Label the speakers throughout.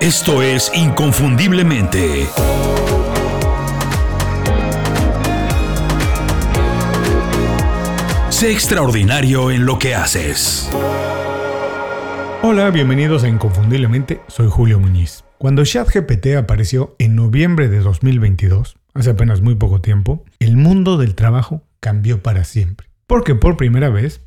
Speaker 1: Esto es Inconfundiblemente. Sé extraordinario en lo que haces.
Speaker 2: Hola, bienvenidos a Inconfundiblemente, soy Julio Muñiz. Cuando ChatGPT apareció en noviembre de 2022, hace apenas muy poco tiempo, el mundo del trabajo cambió para siempre. Porque por primera vez,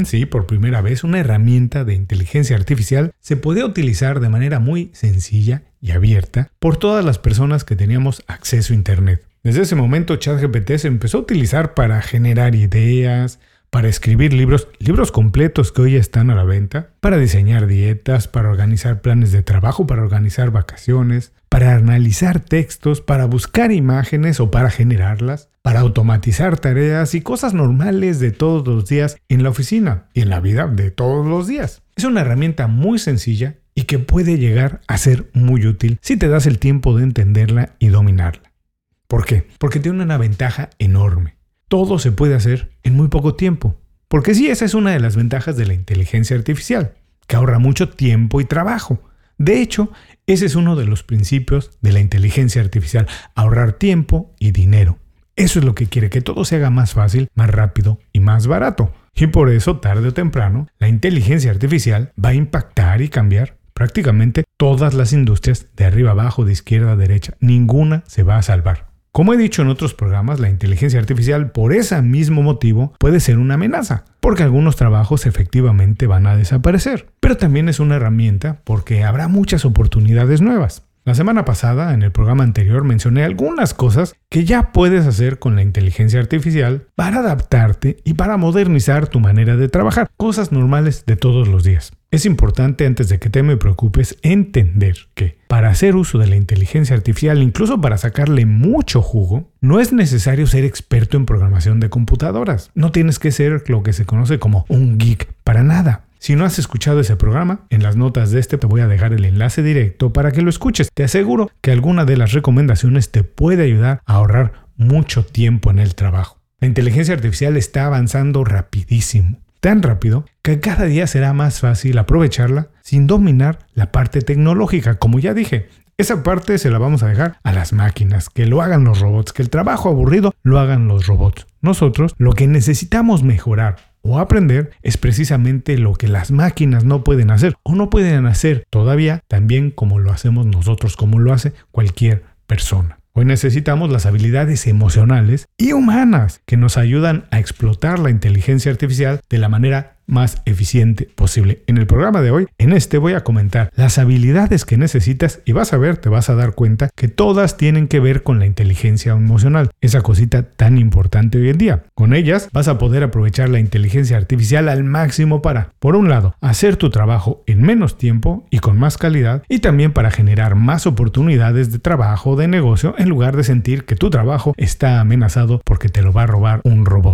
Speaker 2: una herramienta de inteligencia artificial se podía utilizar de manera muy sencilla y abierta por todas las personas que teníamos acceso a Internet. Desde ese momento, ChatGPT se empezó a utilizar para generar ideas, para escribir libros completos que hoy están a la venta, para diseñar dietas, para organizar planes de trabajo, para organizar vacaciones, para analizar textos, para buscar imágenes o para generarlas, para automatizar tareas y cosas normales de todos los días en la oficina y en la vida de todos los días. Es una herramienta muy sencilla y que puede llegar a ser muy útil si te das el tiempo de entenderla y dominarla. ¿Por qué? Porque tiene una ventaja enorme. Todo se puede hacer en muy poco tiempo. Porque sí, esa es una de las ventajas de la inteligencia artificial, que ahorra mucho tiempo y trabajo. De hecho, ese es uno de los principios de la inteligencia artificial, ahorrar tiempo y dinero. Eso es lo que quiere, que todo se haga más fácil, más rápido y más barato. Y por eso, tarde o temprano, la inteligencia artificial va a impactar y cambiar prácticamente todas las industrias de arriba abajo, de izquierda a derecha. Ninguna se va a salvar. Como he dicho en otros programas, la inteligencia artificial, por ese mismo motivo, puede ser una amenaza, porque algunos trabajos efectivamente van a desaparecer. Pero también es una herramienta porque habrá muchas oportunidades nuevas. La semana pasada, en el programa anterior, mencioné algunas cosas que ya puedes hacer con la inteligencia artificial para adaptarte y para modernizar tu manera de trabajar. Cosas normales de todos los días. Es importante, antes de que te me preocupes, entender que para hacer uso de la inteligencia artificial, incluso para sacarle mucho jugo, no es necesario ser experto en programación de computadoras. No tienes que ser lo que se conoce como un geek para nada. Si no has escuchado ese programa, en las notas de te voy a dejar el enlace directo para que lo escuches. Te aseguro que alguna de las recomendaciones te puede ayudar a ahorrar mucho tiempo en el trabajo. La inteligencia artificial está avanzando rapidísimo. Tan rápido que cada día será más fácil aprovecharla sin dominar la parte tecnológica. Como ya dije, esa parte se la vamos a dejar a las máquinas, que lo hagan los robots, que el trabajo aburrido lo hagan los robots. Nosotros lo que necesitamos mejorar o aprender es precisamente lo que las máquinas no pueden hacer o no pueden hacer todavía tan bien como lo hacemos nosotros, como lo hace cualquier persona. Hoy necesitamos las habilidades emocionales y humanas que nos ayudan a explotar la inteligencia artificial de la manera más eficiente posible. En el programa de hoy, voy a comentar las habilidades que necesitas y te vas a dar cuenta que todas tienen que ver con la inteligencia emocional, esa cosita tan importante hoy en día. Con ellas vas a poder aprovechar la inteligencia artificial al máximo para, por un lado, hacer tu trabajo en menos tiempo y con más calidad, y también para generar más oportunidades de trabajo, de negocio, en lugar de sentir que tu trabajo está amenazado porque te lo va a robar un robot.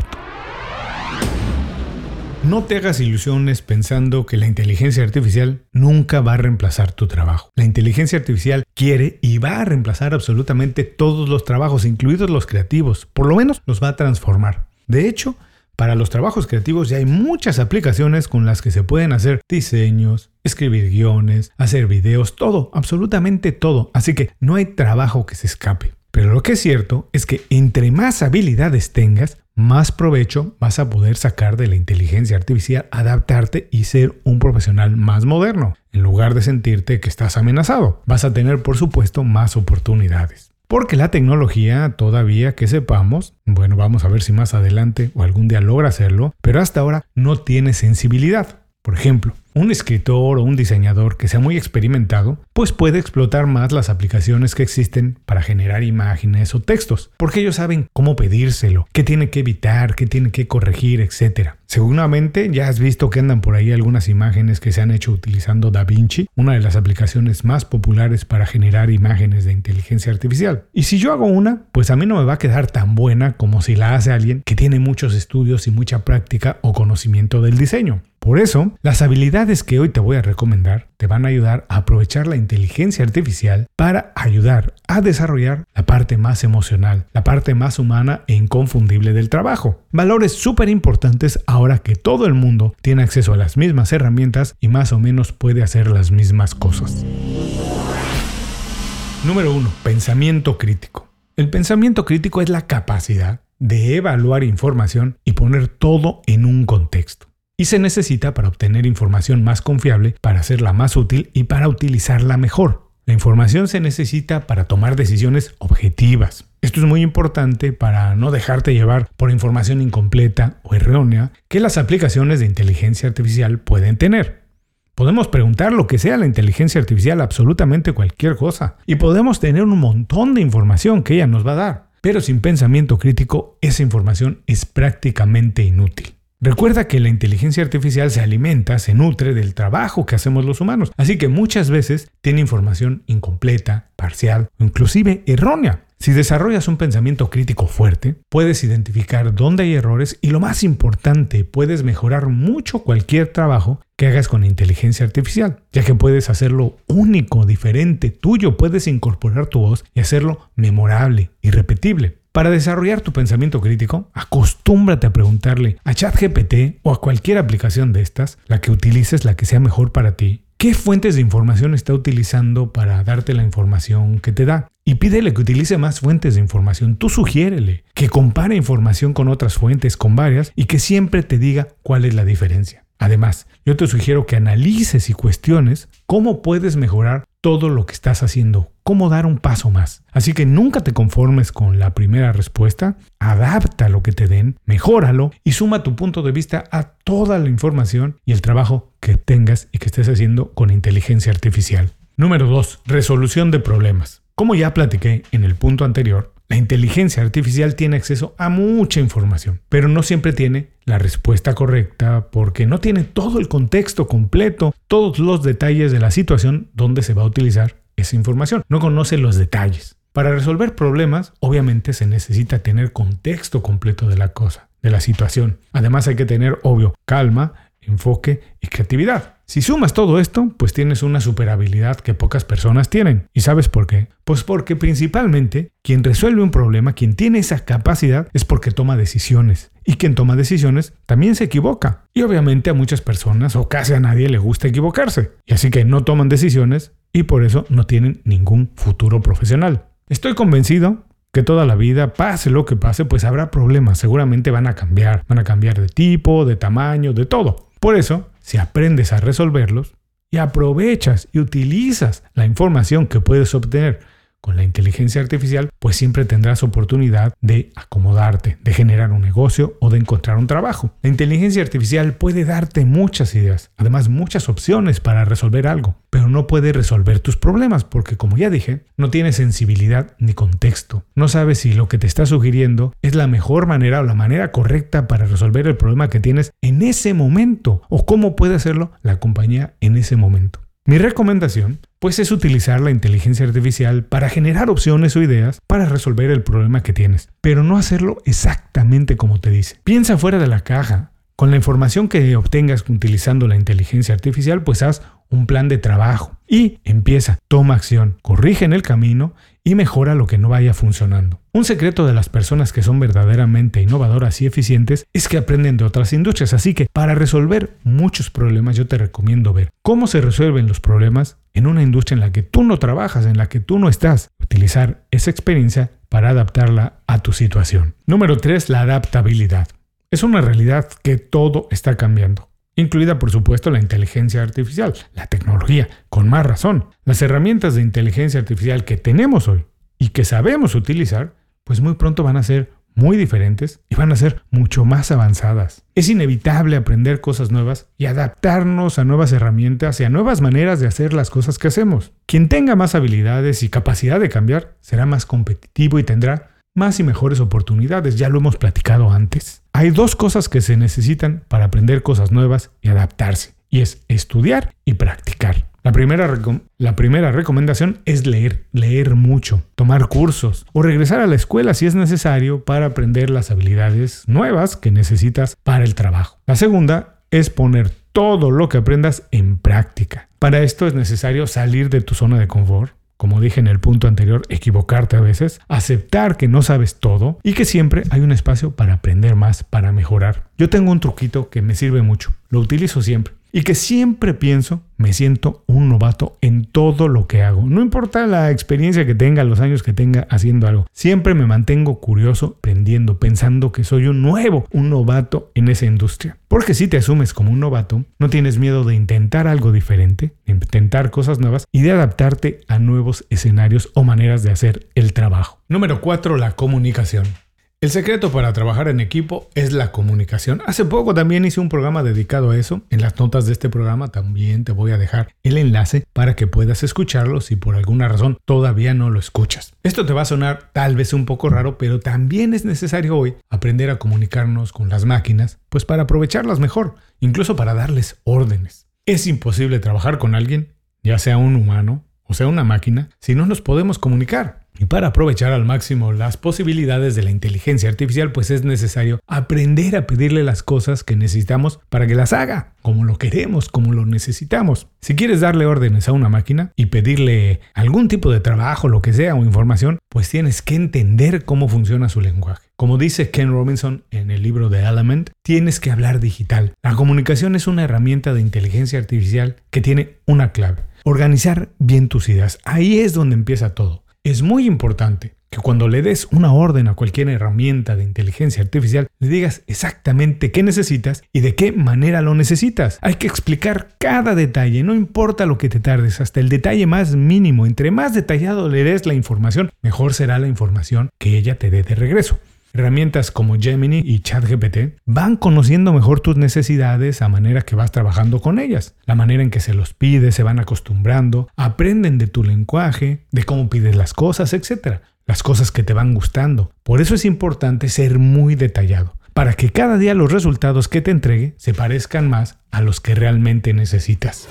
Speaker 2: No te hagas ilusiones pensando que la inteligencia artificial nunca va a reemplazar tu trabajo. La inteligencia artificial quiere y va a reemplazar absolutamente todos los trabajos, incluidos los creativos. Por lo menos los va a transformar. De hecho, para los trabajos creativos ya hay muchas aplicaciones con las que se pueden hacer diseños, escribir guiones, hacer videos, todo, absolutamente todo. Así que no hay trabajo que se escape. Pero lo que es cierto es que entre más habilidades tengas, más provecho vas a poder sacar de la inteligencia artificial, adaptarte y ser un profesional más moderno. En lugar de sentirte que estás amenazado, vas a tener, por supuesto, más oportunidades. Porque la tecnología, todavía que sepamos, vamos a ver si más adelante o algún día logra hacerlo, pero hasta ahora no tiene sensibilidad. Por ejemplo, un escritor o un diseñador que sea muy experimentado, pues puede explotar más las aplicaciones que existen para generar imágenes o textos, porque ellos saben cómo pedírselo, qué tiene que evitar, qué tiene que corregir, etc. Seguramente ya has visto que andan por ahí algunas imágenes que se han hecho utilizando DaVinci, una de las aplicaciones más populares para generar imágenes de inteligencia artificial. Y si yo hago una, pues a mí no me va a quedar tan buena como si la hace alguien que tiene muchos estudios y mucha práctica o conocimiento del diseño. Por eso, las habilidades que hoy te voy a recomendar te van a ayudar a aprovechar la inteligencia artificial para ayudar a desarrollar la parte más emocional, la parte más humana e inconfundible del trabajo. Valores súper importantes ahora que todo el mundo tiene acceso a las mismas herramientas y más o menos puede hacer las mismas cosas. Número 1. Pensamiento crítico. El pensamiento crítico es la capacidad de evaluar información y poner todo en un contexto. Y se necesita para obtener información más confiable, para hacerla más útil y para utilizarla mejor. La información se necesita para tomar decisiones objetivas. Esto es muy importante para no dejarte llevar por información incompleta o errónea que las aplicaciones de inteligencia artificial pueden tener. Podemos preguntar lo que sea a la inteligencia artificial, absolutamente cualquier cosa, y podemos tener un montón de información que ella nos va a dar. Pero sin pensamiento crítico, esa información es prácticamente inútil. Recuerda que la inteligencia artificial se alimenta, se nutre del trabajo que hacemos los humanos, así que muchas veces tiene información incompleta, parcial o inclusive errónea. Si desarrollas un pensamiento crítico fuerte, puedes identificar dónde hay errores y lo más importante, puedes mejorar mucho cualquier trabajo que hagas con inteligencia artificial, ya que puedes hacerlo único, diferente, tuyo, puedes incorporar tu voz y hacerlo memorable y repetible. Para desarrollar tu pensamiento crítico, acostúmbrate a preguntarle a ChatGPT o a cualquier aplicación de estas, la que utilices, la que sea mejor para ti, ¿qué fuentes de información está utilizando para darte la información que te da? Y pídele que utilice más fuentes de información. Tú sugiérele que compare información con otras fuentes, con varias, y que siempre te diga cuál es la diferencia. Además, yo te sugiero que analices y cuestiones cómo puedes mejorar todo lo que estás haciendo, cómo dar un paso más. Así que nunca te conformes con la primera respuesta, adapta lo que te den, mejóralo y suma tu punto de vista a toda la información y el trabajo que tengas y que estés haciendo con inteligencia artificial. Número 2. Resolución de problemas. Como ya platiqué en el punto anterior, la inteligencia artificial tiene acceso a mucha información, pero no siempre tiene la respuesta correcta porque no tiene todo el contexto completo, todos los detalles de la situación donde se va a utilizar esa información. No conoce los detalles. Para resolver problemas, obviamente se necesita tener contexto completo de la cosa, de la situación. Además hay que tener, obvio, calma, enfoque y creatividad. Si sumas todo esto, pues tienes una super habilidad que pocas personas tienen. ¿Y sabes por qué? Pues porque principalmente quien resuelve un problema, quien tiene esa capacidad, es porque toma decisiones. Y quien toma decisiones también se equivoca. Y obviamente a muchas personas o casi a nadie le gusta equivocarse. Y así que no toman decisiones y por eso no tienen ningún futuro profesional. Estoy convencido que toda la vida, pase lo que pase, pues habrá problemas. Seguramente van a cambiar de tipo, de tamaño, de todo. Por eso, si aprendes a resolverlos y aprovechas y utilizas la información que puedes obtener con la inteligencia artificial, pues siempre tendrás oportunidad de acomodarte, de generar un negocio o de encontrar un trabajo. La inteligencia artificial puede darte muchas ideas, además muchas opciones para resolver algo, pero no puede resolver tus problemas porque, como ya dije, no tiene sensibilidad ni contexto. No sabes si lo que te está sugiriendo es la mejor manera o la manera correcta para resolver el problema que tienes en ese momento o cómo puede hacerlo la compañía en ese momento. Mi recomendación, pues, es utilizar la inteligencia artificial para generar opciones o ideas para resolver el problema que tienes, pero no hacerlo exactamente como te dice. Piensa fuera de la caja. Con la información que obtengas utilizando la inteligencia artificial, pues haz un plan de trabajo y empieza, toma acción, corrige en el camino y mejora lo que no vaya funcionando. Un secreto de las personas que son verdaderamente innovadoras y eficientes es que aprenden de otras industrias, así que para resolver muchos problemas yo te recomiendo ver cómo se resuelven los problemas en una industria en la que tú no trabajas, en la que tú no estás. Utilizar esa experiencia para adaptarla a tu situación. Número 3, la adaptabilidad. Es una realidad que todo está cambiando, incluida por supuesto la inteligencia artificial, la tecnología, con más razón. Las herramientas de inteligencia artificial que tenemos hoy y que sabemos utilizar, pues muy pronto van a ser muy diferentes y van a ser mucho más avanzadas. Es inevitable aprender cosas nuevas y adaptarnos a nuevas herramientas y a nuevas maneras de hacer las cosas que hacemos. Quien tenga más habilidades y capacidad de cambiar será más competitivo y tendrá más y mejores oportunidades, ya lo hemos platicado antes. Hay dos cosas que se necesitan para aprender cosas nuevas y adaptarse, y es estudiar y practicar. La primera recomendación es leer mucho, tomar cursos o regresar a la escuela si es necesario para aprender las habilidades nuevas que necesitas para el trabajo. La segunda es poner todo lo que aprendas en práctica. Para esto es necesario salir de tu zona de confort. Como dije en el punto anterior, equivocarte a veces, aceptar que no sabes todo y que siempre hay un espacio para aprender más, para mejorar. Yo tengo un truquito que me sirve mucho, lo utilizo siempre. y que siempre me siento un novato en todo lo que hago. No importa la experiencia que tenga, los años que tenga haciendo algo. Siempre me mantengo curioso, aprendiendo, pensando que soy un novato en esa industria. Porque si te asumes como un novato, no tienes miedo de intentar algo diferente, de intentar cosas nuevas y de adaptarte a nuevos escenarios o maneras de hacer el trabajo. Número 4, la comunicación. El secreto para trabajar en equipo es la comunicación. Hace poco también hice un programa dedicado a eso. En las notas de este programa también te voy a dejar el enlace para que puedas escucharlo si por alguna razón todavía no lo escuchas. Esto te va a sonar tal vez un poco raro, pero también es necesario hoy aprender a comunicarnos con las máquinas, pues para aprovecharlas mejor, incluso para darles órdenes. Es imposible trabajar con alguien, ya sea un humano o sea una máquina, si no nos podemos comunicar. Y para aprovechar al máximo las posibilidades de la inteligencia artificial, pues es necesario aprender a pedirle las cosas que necesitamos para que las haga, como lo queremos, como lo necesitamos. Si quieres darle órdenes a una máquina y pedirle algún tipo de trabajo, lo que sea, o información, pues tienes que entender cómo funciona su lenguaje. Como dice Ken Robinson en el libro de Element, tienes que hablar digital. La comunicación es una herramienta de inteligencia artificial que tiene una clave: organizar bien tus ideas. Ahí es donde empieza todo. Es muy importante que cuando le des una orden a cualquier herramienta de inteligencia artificial, le digas exactamente qué necesitas y de qué manera lo necesitas. Hay que explicar cada detalle, no importa lo que te tardes, hasta el detalle más mínimo. Entre más detallado le des la información, mejor será la información que ella te dé de regreso. Herramientas como Gemini y ChatGPT van conociendo mejor tus necesidades a manera que vas trabajando con ellas. La manera en que se los pides, se van acostumbrando, aprenden de tu lenguaje, de cómo pides las cosas, etc. Las cosas que te van gustando. Por eso es importante ser muy detallado, para que cada día los resultados que te entregue se parezcan más a los que realmente necesitas.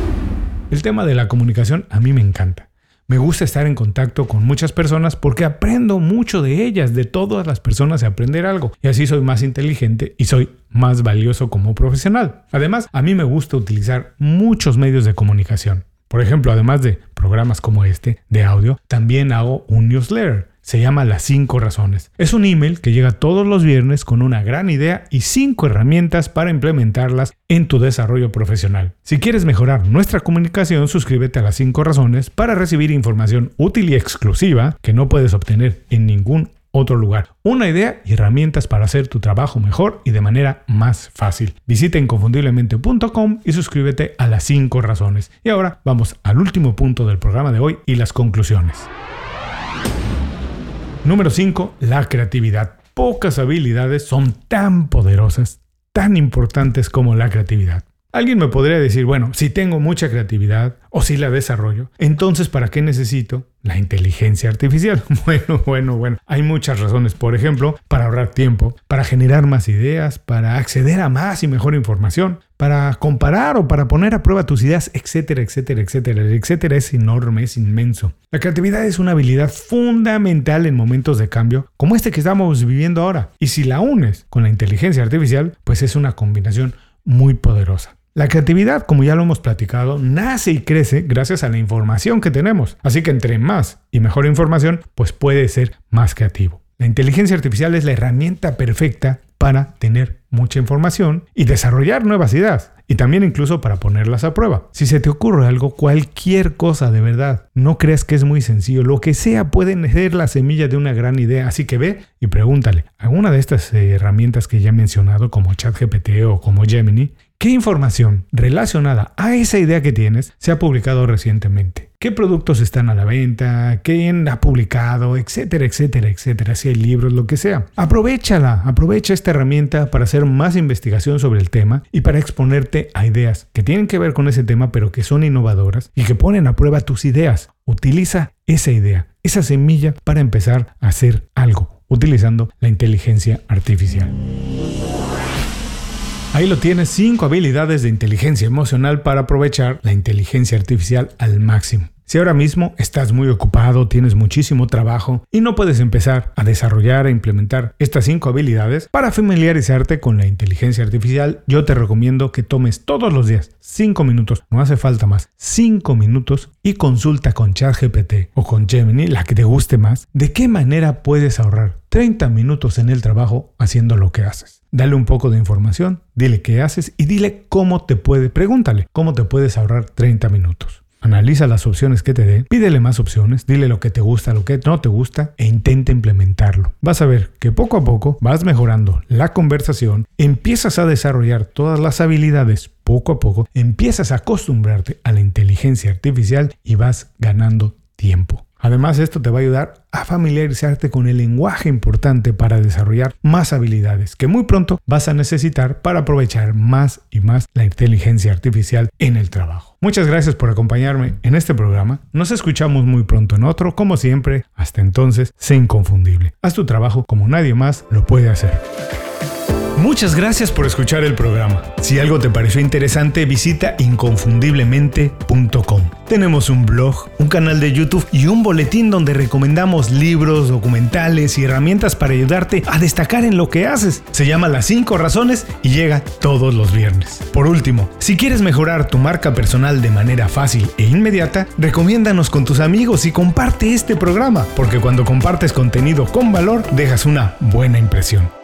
Speaker 2: El tema de la comunicación a mí me encanta. Me gusta estar en contacto con muchas personas porque aprendo mucho de ellas. De todas las personas se aprender algo. Y así soy más inteligente y soy más valioso como profesional. Además, a mí me gusta utilizar muchos medios de comunicación. Por ejemplo, además de programas como este de audio, también hago un newsletter. Se llama Las 5 Razones. Es un email que llega todos los viernes con una gran idea y 5 herramientas para implementarlas en tu desarrollo profesional. Si quieres mejorar nuestra comunicación, suscríbete a Las 5 Razones para recibir información útil y exclusiva que no puedes obtener en ningún otro lugar. Una idea y herramientas para hacer tu trabajo mejor y de manera más fácil. Visita inconfundiblemente.com y suscríbete a Las 5 Razones. Y ahora vamos al último punto del programa de hoy y las conclusiones. Número 5. La creatividad. Pocas habilidades son tan poderosas, tan importantes como la creatividad. Alguien me podría decir, bueno, si tengo mucha creatividad o si la desarrollo, entonces ¿para qué necesito la inteligencia artificial? Bueno, hay muchas razones. Por ejemplo, para ahorrar tiempo, para generar más ideas, para acceder a más y mejor información, para comparar o para poner a prueba tus ideas, etcétera. Es enorme, es inmenso. La creatividad es una habilidad fundamental en momentos de cambio como este que estamos viviendo ahora. Y si la unes con la inteligencia artificial, pues es una combinación muy poderosa. La creatividad, como ya lo hemos platicado, nace y crece gracias a la información que tenemos. Así que entre más y mejor información, pues puede ser más creativo. La inteligencia artificial es la herramienta perfecta para tener mucha información y desarrollar nuevas ideas. Y también incluso para ponerlas a prueba. Si se te ocurre algo, cualquier cosa de verdad, no creas que es muy sencillo. Lo que sea puede ser la semilla de una gran idea. Así que ve y pregúntale a alguna de estas herramientas que ya he mencionado, como ChatGPT o como Gemini, ¿qué información relacionada a esa idea que tienes se ha publicado recientemente? ¿Qué productos están a la venta? ¿Quién ha publicado? Etcétera. Si hay libros, lo que sea. Aprovecha esta herramienta para hacer más investigación sobre el tema y para exponerte a ideas que tienen que ver con ese tema, pero que son innovadoras y que ponen a prueba tus ideas. Utiliza esa idea, esa semilla para empezar a hacer algo, utilizando la inteligencia artificial. Ahí lo tienes, 5 habilidades de inteligencia emocional para aprovechar la inteligencia artificial al máximo. Si ahora mismo estás muy ocupado, tienes muchísimo trabajo y no puedes empezar a desarrollar e implementar estas 5 habilidades para familiarizarte con la inteligencia artificial, yo te recomiendo que tomes todos los días 5 minutos, no hace falta más, 5 minutos y consulta con ChatGPT o con Gemini, la que te guste más, de qué manera puedes ahorrar 30 minutos en el trabajo haciendo lo que haces. Dale un poco de información, dile qué haces y dile pregúntale cómo te puedes ahorrar 30 minutos. Analiza las opciones que te dé, pídele más opciones, dile lo que te gusta, lo que no te gusta e intenta implementarlo. Vas a ver que poco a poco vas mejorando la conversación, empiezas a desarrollar todas las habilidades poco a poco, empiezas a acostumbrarte a la inteligencia artificial y vas ganando tiempo. Además, esto te va a ayudar a familiarizarte con el lenguaje importante para desarrollar más habilidades que muy pronto vas a necesitar para aprovechar más y más la inteligencia artificial en el trabajo. Muchas gracias por acompañarme en este programa. Nos escuchamos muy pronto en otro. Como siempre, hasta entonces, sé inconfundible. Haz tu trabajo como nadie más lo puede hacer. Muchas gracias por escuchar el programa. Si algo te pareció interesante, visita inconfundiblemente.com. Tenemos un blog, un canal de YouTube y un boletín donde recomendamos libros, documentales y herramientas para ayudarte a destacar en lo que haces. Se llama Las 5 Razones y llega todos los viernes. Por último, si quieres mejorar tu marca personal de manera fácil e inmediata, recomiéndanos con tus amigos y comparte este programa, porque cuando compartes contenido con valor, dejas una buena impresión.